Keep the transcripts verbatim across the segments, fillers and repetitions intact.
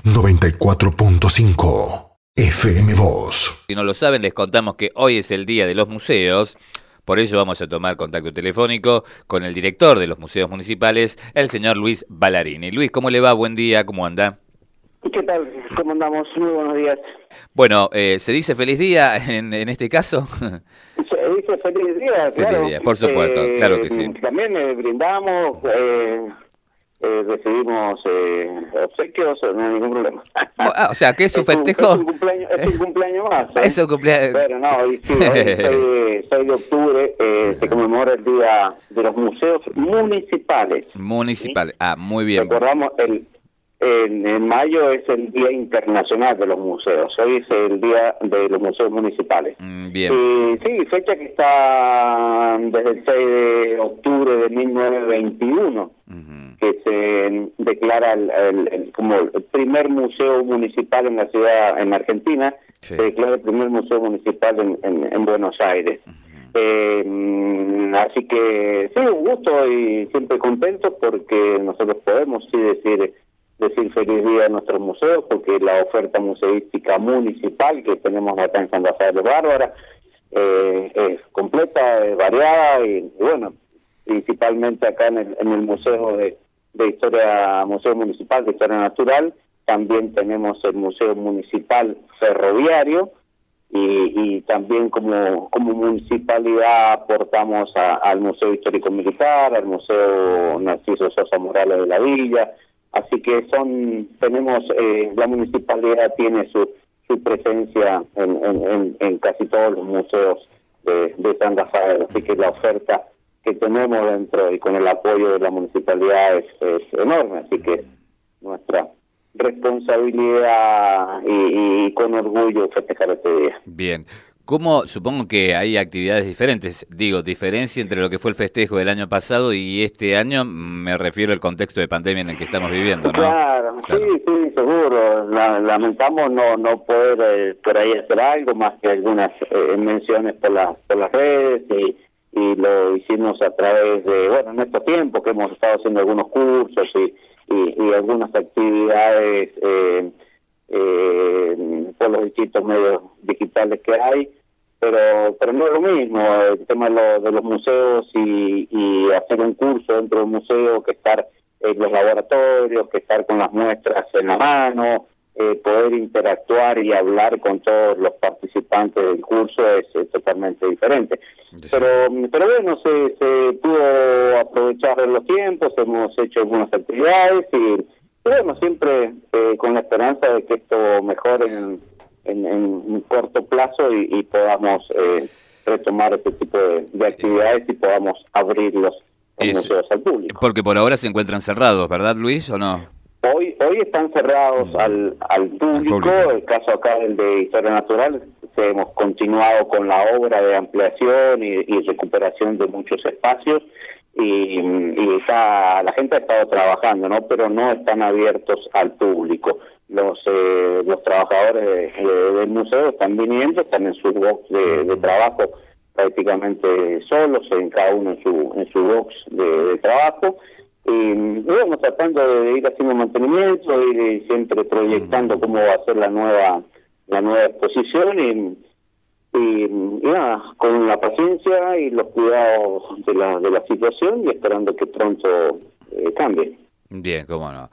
noventa y cuatro punto cinco F M Voz. Si no lo saben, les contamos que hoy es el Día de los Museos. Por ello vamos a tomar contacto telefónico con el director de los museos municipales, el señor Luis Ballarini. Luis, ¿cómo le va? Buen día, ¿cómo anda? ¿Qué tal? ¿Cómo andamos? Muy buenos días. Bueno, eh, ¿se dice feliz día en, en este caso? Se dice feliz día, Feliz claro. día, por supuesto, Eh, claro que sí. También eh, brindamos, eh, eh, recibimos eh, obsequios, no hay ningún problema. Ah, o sea, ¿qué es su Es un, festejo? es un cumpleaños, es un cumpleaños más. ¿eh? Es un cumpleaños. Pero no, hoy sí, hoy seis, seis de octubre eh, se conmemora el Día de los Museos Municipales. Municipal, ¿sí? Ah, muy bien. Recordamos, el En, en mayo es el Día Internacional de los Museos, hoy es el Día de los Museos Municipales. Mm, bien. Y sí, fecha que está desde el seis de octubre de mil novecientos veintiuno, uh-huh. que se declara el, el, el, como el primer museo municipal en la ciudad, en Argentina, sí. Se declara el primer museo municipal en, en, en Buenos Aires. Uh-huh. Eh, así que sí, un gusto y siempre contento porque nosotros podemos sí decir... decir feliz día a nuestros museos, porque la oferta museística municipal que tenemos acá en San Rafael de Bárbara eh, es completa, es variada y, y bueno, principalmente acá en el, en el Museo de, de Historia, Museo Municipal de Historia Natural, también tenemos el Museo Municipal Ferroviario y, y también como, como municipalidad aportamos a, al Museo Histórico Militar, al Museo Narciso Sosa Morales de la Villa. Así que son, tenemos, eh, la municipalidad tiene su, su presencia en, en, en, en casi todos los museos de, de San Rafael. Así que la oferta que tenemos dentro y con el apoyo de la municipalidad es, es enorme. Así que nuestra responsabilidad y, y con orgullo festejar este día. Bien. ¿Cómo? Supongo que hay actividades diferentes, digo, diferencia entre lo que fue el festejo del año pasado y este año, me refiero al contexto de pandemia en el que estamos viviendo, ¿no? Claro, claro. sí, sí, seguro. La, lamentamos no no poder eh, por ahí hacer algo, más que algunas eh, menciones por, la, por las redes, y, y lo hicimos a través de, bueno, en estos tiempos que hemos estado haciendo algunos cursos y, y, y algunas actividades eh, Eh, por los distintos medios digitales que hay, pero pero no es lo mismo el tema de, lo, de los museos y, y hacer un curso dentro del museo que estar en los laboratorios, que estar con las muestras en la mano, eh, poder interactuar y hablar con todos los participantes del curso es, es totalmente diferente. Sí. Pero pero bueno, se, se pudo aprovechar de los tiempos, hemos hecho algunas actividades y bueno, siempre eh, con la esperanza de que esto mejore en, en, en un corto plazo y, y podamos eh, retomar este tipo de, de actividades y podamos abrir los, los museos al público. Porque por ahora se encuentran cerrados, ¿verdad, Luis, o no? Hoy hoy están cerrados mm. al, al, público. al público, el caso acá del de Historia Natural, que hemos continuado con la obra de ampliación y, y recuperación de muchos espacios. Y, y está, la gente ha estado trabajando, ¿no? Pero no están abiertos al público. Los eh, los trabajadores eh, del museo están viniendo, están en sus box de, de trabajo prácticamente solos, en cada uno en su en su box de, de trabajo. Y, y bueno, tratando de ir haciendo mantenimiento, ir siempre proyectando cómo va a ser la nueva la nueva exposición y Y, y nada, con la paciencia y los cuidados de la de la situación y esperando que pronto eh, cambie. Bien, cómo no.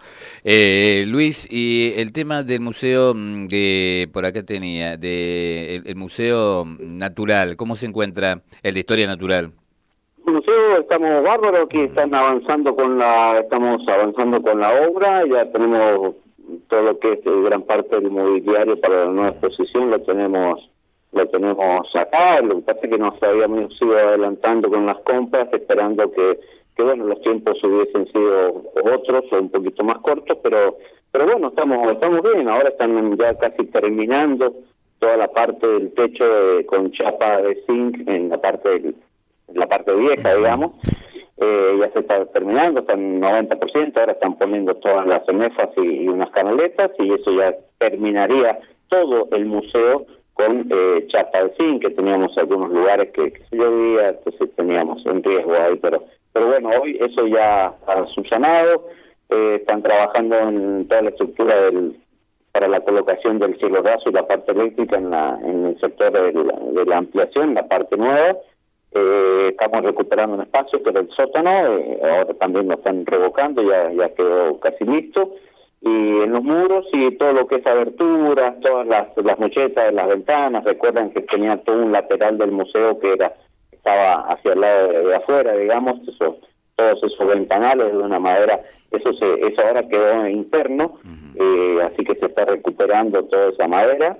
Eh, Luis, y el tema del museo que por acá tenía, de el, el Museo Natural, ¿cómo se encuentra el de Historia Natural? El museo estamos bárbaros, aquí están avanzando con la, estamos avanzando con la obra, ya tenemos todo lo que es gran parte del mobiliario para la nueva exposición, lo tenemos lo tenemos acá, lo que pasa es que nos habíamos ido adelantando con las compras, esperando que, que bueno, los tiempos hubiesen sido otros o un poquito más cortos, pero pero bueno, estamos estamos bien, ahora están ya casi terminando toda la parte del techo de, con chapa de zinc en la parte del, en la parte vieja, digamos, eh, ya se está terminando, están noventa por ciento, ahora están poniendo todas las cenefas y, y unas canaletas, y eso ya terminaría todo el museo con eh, chapa de zinc, que teníamos algunos lugares que, que se llovía, entonces teníamos un riesgo ahí, pero pero bueno, hoy eso ya ha subsanado, eh, están trabajando en toda la estructura del, para la colocación del cielo raso y la parte eléctrica en, la, en el sector de la, de la ampliación, la parte nueva. Eh, estamos recuperando un espacio que era el sótano, eh, ahora también lo están revocando, ya, ya quedó casi listo. Y en los muros y todo lo que es aberturas, todas las, las mochetas de las ventanas, recuerdan que tenía todo un lateral del museo que era estaba hacia el lado de, de afuera, digamos, eso, todos esos ventanales de una madera, eso se eso ahora quedó interno, uh-huh. eh, así que se está recuperando toda esa madera.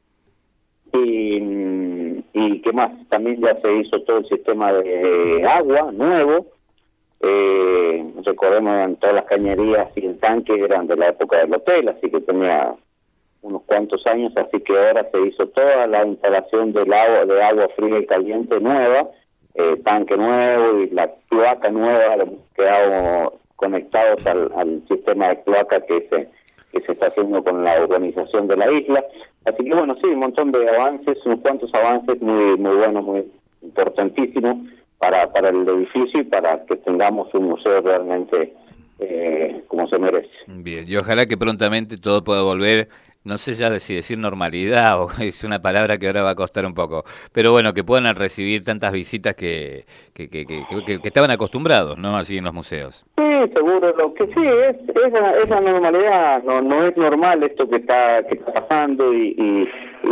Y, y qué más, también ya se hizo todo el sistema de agua nuevo. Eh, recordemos en todas las cañerías y el tanque eran de la época del hotel, así que tenía unos cuantos años, así que ahora se hizo toda la instalación del agua, de agua fría y caliente nueva, eh, tanque nuevo y la cloaca nueva, hemos quedado conectados al, al sistema de cloaca que se, que se está haciendo con la urbanización de la isla. Así que bueno, sí, un montón de avances, unos cuantos avances muy muy buenos, muy importantísimos para para el edificio y para que tengamos un museo realmente eh, como se merece. Bien, y ojalá que prontamente todo pueda volver, no sé ya si decir normalidad o es una palabra que ahora va a costar un poco, pero bueno, que puedan recibir tantas visitas que que, que, que, que, que estaban acostumbrados, ¿no? Así en los museos. Sí, seguro, lo que sí, es, es, la, es la normalidad, no no es normal esto que está que está pasando y, y,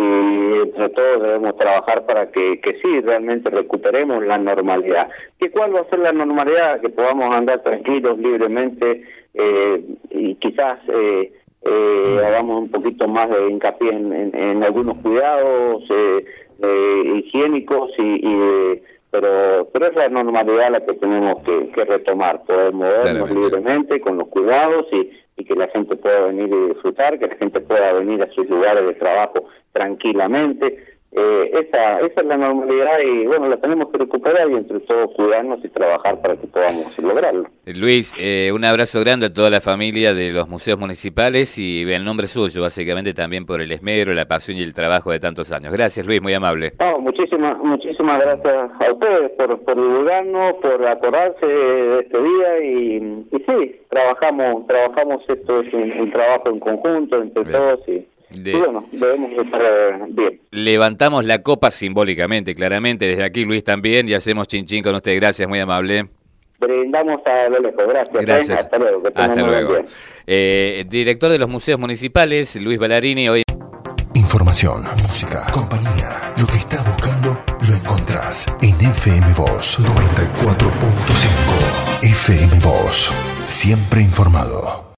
y entre todos debemos trabajar para que, que sí, realmente recuperemos la normalidad. ¿Y cuál va a ser la normalidad? Que podamos andar tranquilos, libremente eh, y quizás... Eh, Eh, hagamos un poquito más de hincapié en, en, en algunos cuidados eh, eh, higiénicos y, y eh, pero pero es la normalidad la que tenemos que, que retomar, poder movernos libremente con los cuidados y, y que la gente pueda venir y disfrutar, que la gente pueda venir a sus lugares de trabajo tranquilamente. Eh, esa esa es la normalidad y bueno, la tenemos que recuperar y entre todos cuidarnos y trabajar para que podamos lograrlo. Luis, eh, un abrazo grande a toda la familia de los museos municipales y el nombre suyo, básicamente también por el esmero, la pasión y el trabajo de tantos años. Gracias, Luis, muy amable. No, muchísimas muchísimas gracias a ustedes por, por divulgarnos, por acordarse de este día y, y sí, trabajamos trabajamos esto es un, un trabajo en conjunto entre bien. Todos y De, y bueno, debemos estar bien. Levantamos la copa simbólicamente, claramente, desde aquí Luis también, y hacemos chin chin con usted. Gracias, muy amable. Brindamos a lo lejos, gracias. Gracias. ¿eh? Hasta luego. Que Hasta luego. Eh, director de los museos municipales, Luis Ballarini. Hoy... Información, música, compañía. Lo que estás buscando lo encontrás en F M Voz noventa y cuatro punto cinco. F M Voz, siempre informado.